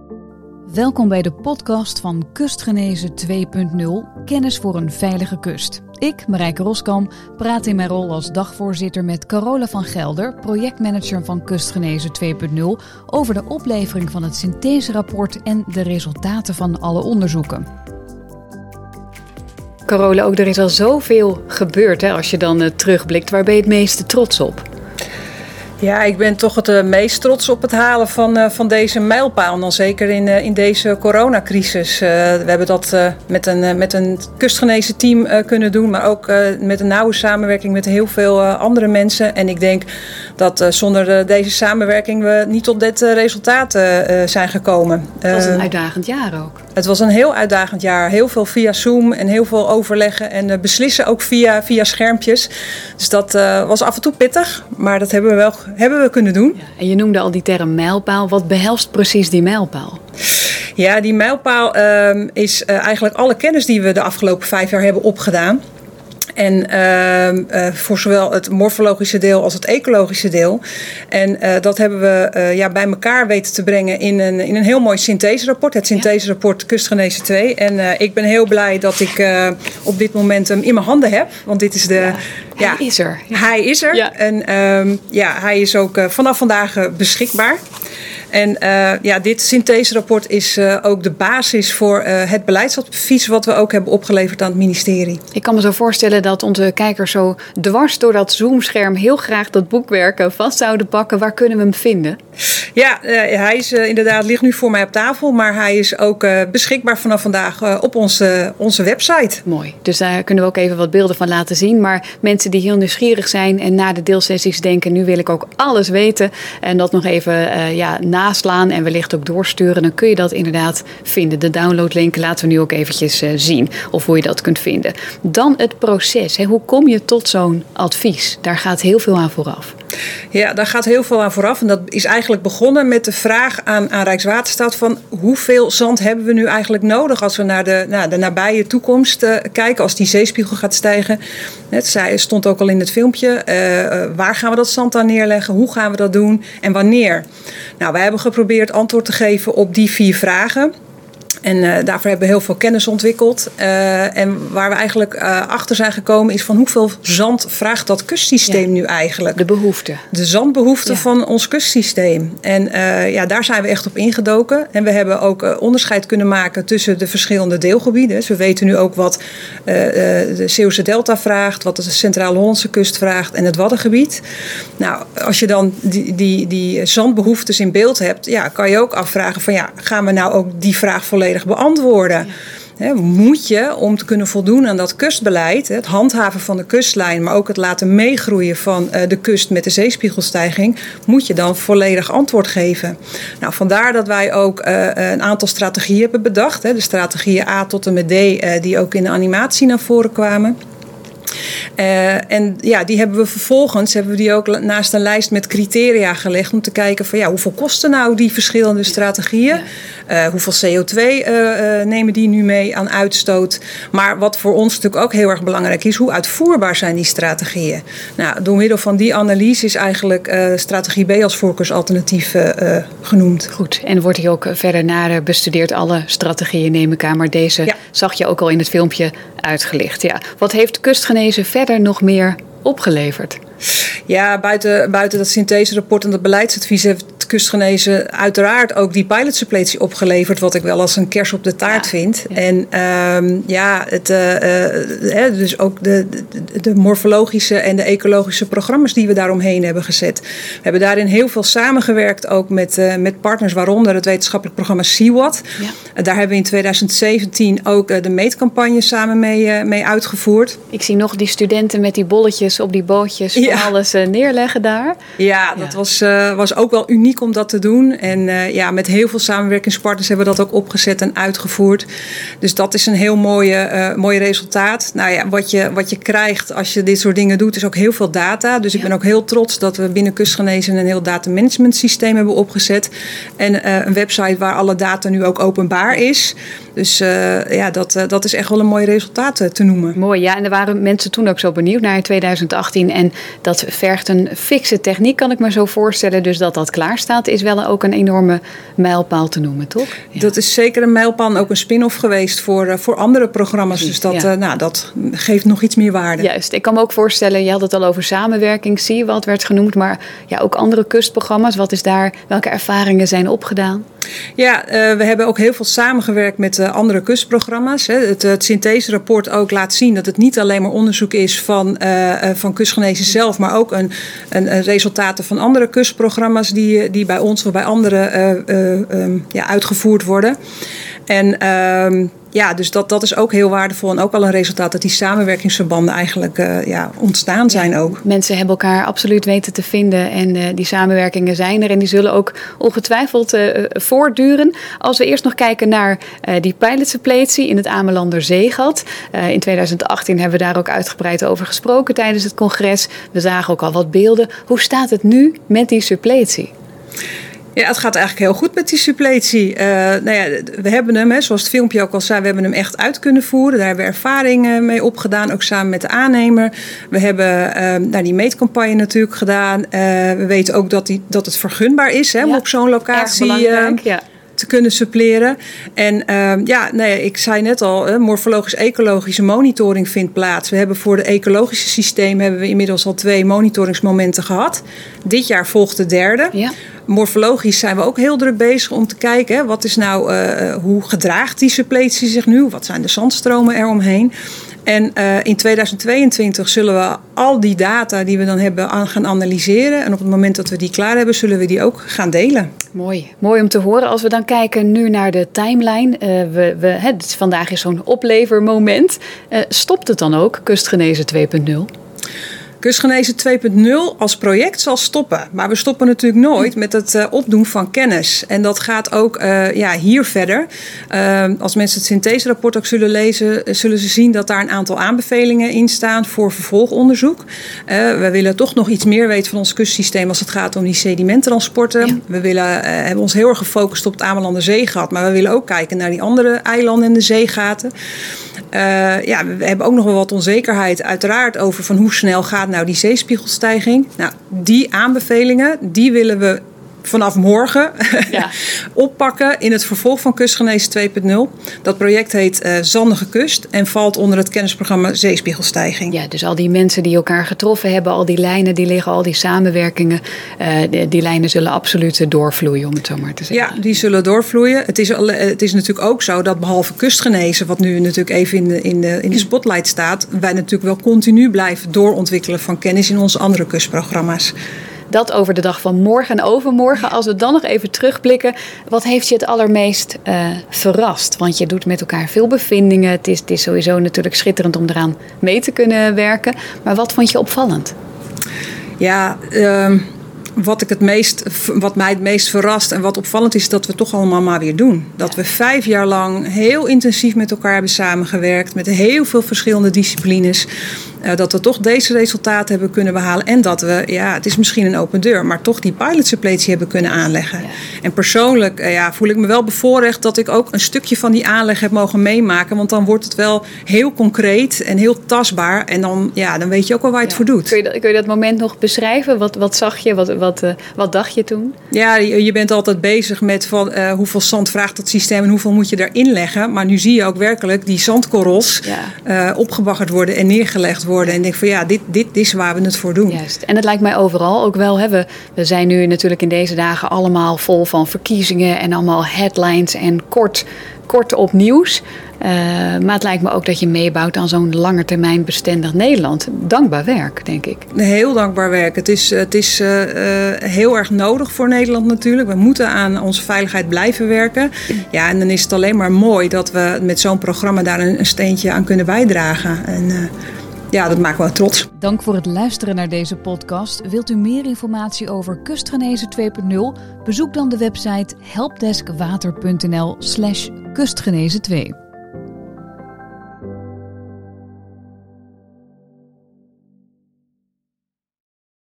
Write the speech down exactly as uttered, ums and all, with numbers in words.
Welkom bij de podcast van Kustgenezen twee punt nul, kennis voor een veilige kust. Ik, Marijke Roskam, praat in mijn rol als dagvoorzitter met Carola van Gelder, projectmanager van Kustgenezen twee punt nul, over de oplevering van het syntheserapport en de resultaten van alle onderzoeken. Carola, ook er is al zoveel gebeurd hè, als je dan uh, terugblikt. Waar ben je het meeste trots op? Ja, ik ben toch het uh, meest trots op het halen van, uh, van deze mijlpaal. En dan zeker in, uh, in deze coronacrisis. Uh, we hebben dat uh, met een, uh, met een kustgenezen team uh, kunnen doen. Maar ook uh, met een nauwe samenwerking met heel veel uh, andere mensen. En ik denk dat uh, zonder uh, deze samenwerking we niet tot dit uh, resultaat uh, zijn gekomen. Het was een uitdagend jaar ook. Het was een heel uitdagend jaar. Heel veel via Zoom en heel veel overleggen. En uh, beslissen ook via, via schermpjes. Dus dat uh, was af en toe pittig. Maar dat hebben we wel hebben we kunnen doen. Ja, en je noemde al die term mijlpaal. Wat behelst precies die mijlpaal? Ja, die mijlpaal uh, is uh, eigenlijk alle kennis die we de afgelopen vijf jaar hebben opgedaan. En uh, uh, voor zowel het morfologische deel als het ecologische deel. En uh, dat hebben we uh, ja, bij elkaar weten te brengen in een, in een heel mooi syntheserapport. Het syntheserapport Kustgenezen twee. En uh, ik ben heel blij dat ik uh, op dit moment hem in mijn handen heb. Want dit is de... Ja. Ja, hij is er. Ja. Hij is er. Ja. En um, ja, hij is ook uh, vanaf vandaag uh, beschikbaar. En uh, ja, dit syntheserapport is uh, ook de basis voor uh, het beleidsadvies wat we ook hebben opgeleverd aan het ministerie. Ik kan me zo voorstellen dat onze kijkers zo dwars door dat Zoom-scherm heel graag dat boekwerk vast zouden pakken. Waar kunnen we hem vinden? Ja, uh, hij is uh, inderdaad, ligt nu voor mij op tafel, maar hij is ook uh, beschikbaar vanaf vandaag uh, op onze, onze website. Mooi, dus daar kunnen we ook even wat beelden van laten zien. Maar mensen die heel nieuwsgierig zijn en na de deelsessies denken, nu wil ik ook alles weten en dat nog even uh, ja, naslaan en wellicht ook doorsturen, dan kun je dat inderdaad vinden. De downloadlink laten we nu ook eventjes uh, zien of hoe je dat kunt vinden. Dan het proces. Hè. Hoe kom je tot zo'n advies? Daar gaat heel veel aan vooraf. Ja, daar gaat heel veel aan vooraf. En dat is eigenlijk begonnen met de vraag aan, aan Rijkswaterstaat van hoeveel zand hebben we nu eigenlijk nodig als we naar de, naar de nabije toekomst uh, kijken, als die zeespiegel gaat stijgen. Het zei, stond ook al in het filmpje. Uh, waar gaan we dat zand aan neerleggen? Hoe gaan we dat doen? En wanneer? Nou, wij hebben geprobeerd antwoord te geven op die vier vragen. En uh, daarvoor hebben we heel veel kennis ontwikkeld. Uh, en waar we eigenlijk uh, achter zijn gekomen is van hoeveel zand vraagt dat kustsysteem ja. nu eigenlijk? De behoefte. De zandbehoefte ja. van ons kustsysteem. En uh, ja, daar zijn we echt op ingedoken. En we hebben ook uh, onderscheid kunnen maken tussen de verschillende deelgebieden. Dus we weten nu ook wat uh, de Zeeuwse Delta vraagt, wat de Centrale Hollandse kust vraagt en het Waddengebied. Nou, als je dan die, die, die zandbehoeftes in beeld hebt, ja, kan je ook afvragen van ja, gaan we nou ook die vraag volledig beantwoorden? Ja. He, moet je, om te kunnen voldoen aan dat kustbeleid, het handhaven van de kustlijn, maar ook het laten meegroeien van uh, de kust met de zeespiegelstijging, moet je dan volledig antwoord geven. Nou, vandaar dat wij ook uh, een aantal strategieën hebben bedacht. He, de strategieën A tot en met D, uh, die ook in de animatie naar voren kwamen. Uh, en ja, die hebben we vervolgens hebben we die ook naast een lijst met criteria gelegd om te kijken van ja, hoeveel kosten nou die verschillende strategieën? Uh, hoeveel C O twee uh, uh, nemen die nu mee aan uitstoot? Maar wat voor ons natuurlijk ook heel erg belangrijk is, hoe uitvoerbaar zijn die strategieën? Nou, door middel van die analyse is eigenlijk uh, strategie B als voorkeursalternatief uh, uh, genoemd. Goed, en wordt hier ook verder naar bestudeerd, alle strategieën neem ik aan, maar deze ja. zag je ook al in het filmpje uitgelicht. Ja. Wat heeft Kustgenezen verder nog meer opgeleverd? Ja, buiten, buiten dat syntheserapport en dat beleidsadvies heeft Kustgenezen uiteraard ook die pilotsuppletie opgeleverd, wat ik wel als een kers op de taart ja, vind. Ja. En um, ja, het, uh, uh, dus ook de, de, de morfologische en de ecologische programma's die we daaromheen hebben gezet. We hebben daarin heel veel samengewerkt, ook met, uh, met partners, waaronder het wetenschappelijk programma SeaWatt. Ja. Uh, daar hebben we in tweeduizend zeventien ook uh, de meetcampagne samen mee, uh, mee uitgevoerd. Ik zie nog die studenten met die bolletjes op die bootjes van ja. alles uh, neerleggen daar. Ja, dat ja. Was, uh, was ook wel uniek om dat te doen. En uh, ja, met heel veel samenwerkingspartners hebben we dat ook opgezet en uitgevoerd. Dus dat is een heel mooie, uh, mooi resultaat. Nou ja, wat je, wat je krijgt als je dit soort dingen doet, is ook heel veel data. Dus ja. ik ben ook heel trots dat we binnen Kustgenezen een heel datamanagement systeem hebben opgezet. En uh, een website waar alle data nu ook openbaar is. Dus uh, ja, dat, uh, dat is echt wel een mooi resultaat uh, te noemen. Mooi, ja. En er waren mensen toen ook zo benieuwd naar in tweeduizend achttien. En dat vergt een fikse techniek, kan ik me zo voorstellen. Dus dat dat klaar staat. staat, is wel ook een enorme mijlpaal te noemen, toch? Ja. Dat is zeker een mijlpaal en ook een spin-off geweest voor, uh, voor andere programma's. Dus dat, ja. uh, nou, dat geeft nog iets meer waarde. Juist. Ik kan me ook voorstellen, je had het al over samenwerking, zie je wat werd genoemd, maar ja, ook andere kustprogramma's. Wat is daar, welke ervaringen zijn opgedaan? Ja, uh, we hebben ook heel veel samengewerkt met uh, andere kustprogramma's. Hè. Het, het syntheserapport ook laat zien dat het niet alleen maar onderzoek is van, uh, uh, van kustgenezen zelf, maar ook een, een, een resultaten van andere kustprogramma's die, die bij ons of bij anderen uh, uh, um, ja, uitgevoerd worden. En uh, ja, dus dat, dat is ook heel waardevol en ook al een resultaat dat die samenwerkingsverbanden eigenlijk uh, ja, ontstaan zijn ook. Mensen hebben elkaar absoluut weten te vinden en uh, die samenwerkingen zijn er en die zullen ook ongetwijfeld uh, voortduren. Als we eerst nog kijken naar uh, die pilotsuppletie in het Amelander Zeegat. Uh, in tweeduizend achttien hebben we daar ook uitgebreid over gesproken tijdens het congres. We zagen ook al wat beelden. Hoe staat het nu met die suppletie? Ja, het gaat eigenlijk heel goed met die suppletie. Uh, nou ja, we hebben hem, hè, zoals het filmpje ook al zei, we hebben hem echt uit kunnen voeren. Daar hebben we ervaring mee opgedaan, ook samen met de aannemer. We hebben uh, nou, die meetcampagne natuurlijk gedaan. Uh, we weten ook dat, die, dat het vergunbaar is, hè, om ja, op zo'n locatie uh, ja. te kunnen suppleren. En uh, ja, nou ja, ik zei net al, uh, morfologisch-ecologische monitoring vindt plaats. We hebben voor de ecologische systeem hebben we inmiddels al twee monitoringsmomenten gehad. Dit jaar volgt de derde. Ja. Morfologisch zijn we ook heel druk bezig om te kijken, hè, wat is nou, uh, hoe gedraagt die suppletie zich nu? Wat zijn de zandstromen eromheen? En uh, in tweeduizend tweeëntwintig zullen we al die data die we dan hebben aan gaan analyseren. En op het moment dat we die klaar hebben, zullen we die ook gaan delen. Mooi, mooi om te horen. Als we dan kijken nu naar de timeline. Uh, we, we, hè, vandaag is zo'n oplevermoment. Uh, stopt het dan ook, Kustgenezen twee punt nul? Kustgenezen twee punt nul als project zal stoppen. Maar we stoppen natuurlijk nooit met het uh, opdoen van kennis. En dat gaat ook uh, ja, hier verder. Uh, als mensen het syntheserapport ook zullen lezen, zullen ze zien dat daar een aantal aanbevelingen in staan voor vervolgonderzoek. Uh, we willen toch nog iets meer weten van ons kustsysteem als het gaat om die sedimenttransporten. Ja. We willen, uh, hebben ons heel erg gefocust op het Amelander Zeegat. Maar we willen ook kijken naar die andere eilanden en de zeegaten. Uh, ja, we hebben ook nog wel wat onzekerheid uiteraard over van hoe snel gaat nou die zeespiegelstijging. Nou, die aanbevelingen, die willen we vanaf morgen ja. oppakken in het vervolg van Kustgenezen twee punt nul. Dat project heet uh, Zandige Kust en valt onder het kennisprogramma Zeespiegelstijging. Ja, dus al die mensen die elkaar getroffen hebben, al die lijnen die liggen, al die samenwerkingen, uh, die, die lijnen zullen absoluut doorvloeien, om het zo maar te zeggen. Ja, die zullen doorvloeien. Het is, het is natuurlijk ook zo dat behalve Kustgenezen, wat nu natuurlijk even in de, in de, in de spotlight staat, wij natuurlijk wel continu blijven doorontwikkelen van kennis in onze andere kustprogramma's. Dat over de dag van morgen en overmorgen. Als we dan nog even terugblikken. Wat heeft je het allermeest uh, verrast? Want je doet met elkaar veel bevindingen. Het is, het is sowieso natuurlijk schitterend om eraan mee te kunnen werken. Maar wat vond je opvallend? Ja, uh, wat, ik het meest, wat mij het meest verrast en wat opvallend is, dat we het toch allemaal maar weer doen. Dat we vijf jaar lang heel intensief met elkaar hebben samengewerkt. Met heel veel verschillende disciplines. Uh, dat we toch deze resultaten hebben kunnen behalen. En dat we, ja, het is misschien een open deur, maar toch die pilotsuppletie hebben kunnen aanleggen. Ja. En persoonlijk uh, ja, voel ik me wel bevoorrecht dat ik ook een stukje van die aanleg heb mogen meemaken. Want dan wordt het wel heel concreet en heel tastbaar. En dan, ja, dan weet je ook wel waar je ja. het voor doet. Kun je, dat, kun je dat moment nog beschrijven? Wat, wat zag je? Wat, wat, uh, wat dacht je toen? Ja, je, je bent altijd bezig met van, uh, hoeveel zand vraagt dat systeem en hoeveel moet je erin leggen. Maar nu zie je ook werkelijk die zandkorrels ja. uh, opgebaggerd worden en neergelegd worden. En ik denk van ja, dit, dit is waar we het voor doen. Juist. En het lijkt mij overal ook wel. Hè, we, we zijn nu natuurlijk in deze dagen allemaal vol van verkiezingen en allemaal headlines en kort, kort op nieuws. Uh, maar het lijkt me ook dat je meebouwt aan zo'n langetermijn bestendig Nederland. Dankbaar werk, denk ik. Heel dankbaar werk. Het is, het is uh, uh, heel erg nodig voor Nederland natuurlijk. We moeten aan onze veiligheid blijven werken. Ja, en dan is het alleen maar mooi dat we met zo'n programma daar een, een steentje aan kunnen bijdragen. En, uh, Ja, dat maakt me trots. Dank voor het luisteren naar deze podcast. Wilt u meer informatie over Kustgenezen twee punt nul? Bezoek dan de website helpdeskwater punt n l slash kustgenezen twee.